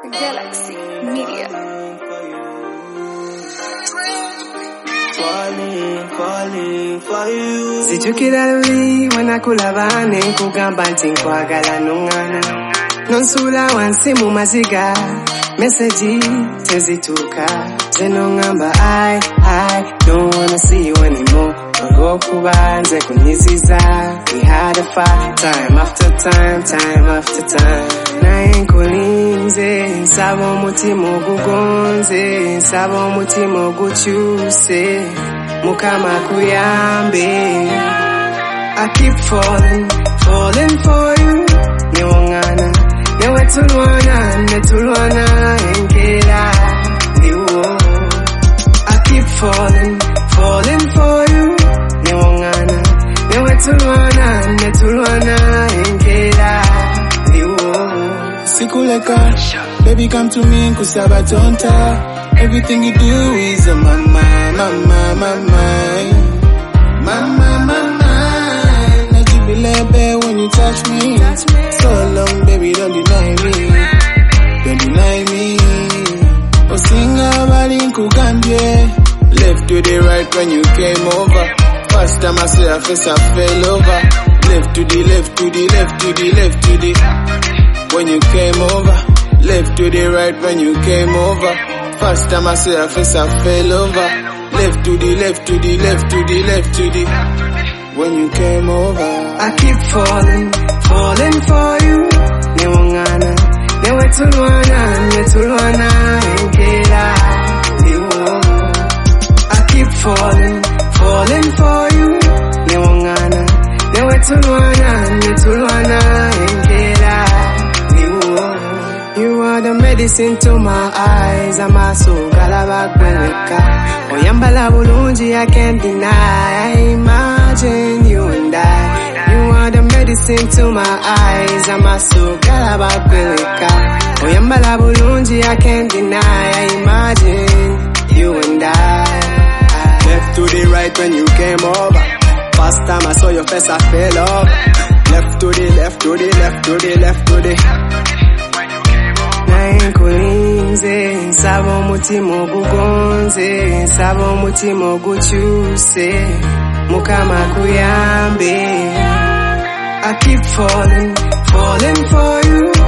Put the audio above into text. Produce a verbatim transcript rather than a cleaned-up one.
Galaxy Media. Falling, falling for you. Sijukira luli wanakulabane kugamba nti nkwagala nungana. Nonsula wansi mu maziga message tezituka. Zeno ngamba I, I don't wanna see you anymore. Kubanze kunyiziza. We had a fight time after time, time after time. Naye nkulinze, nsaba omutima ogugonze, nsaba omutima ogukyuse, Mukama kuyambe. I keep falling, falling for you. Newongana, newe tulwana, netulwana enkera. Niwo. I keep falling, falling for you. Newongana, newe tulwana, netulwana enkera. Niwo. Sikuleka, baby come to me kusaba tonta. Everything you do is a mama, mama, mama. Mama, mama. Najibelebe when you touch me. So long baby don't deny me. Don't deny me. Osinga bali nkugambye. Left to the right when you came over. First time I say I face I fell over. Left to the left to the left to the left to the when you came over. Left to the right when you came over. First time I say I face I fell over. Left to the left to the left to the left to the when you came over. I keep falling, falling for you. Newongana, newe tulwana, netulwana enkera. Niwo. I keep falling, falling for you. Newongana, newe tulwana, netulwana enkera. You are the medicine to my eyes. I'm a soul galabagweka. Oyambala bulungi I can't deny. I imagine you and I. You are the medicine to my eyes. I'm a soul galabagweka. Oyambala bulungi I can't deny. I imagine you and I. Left to the right when you came over. First time I saw your face I fell over. Left to the left to the left to the left to the Naye nkulinze, nsaba omutima ogugonze, nsaba omutima ogukyuse, Mukama kuyambe. I keep falling, falling for you.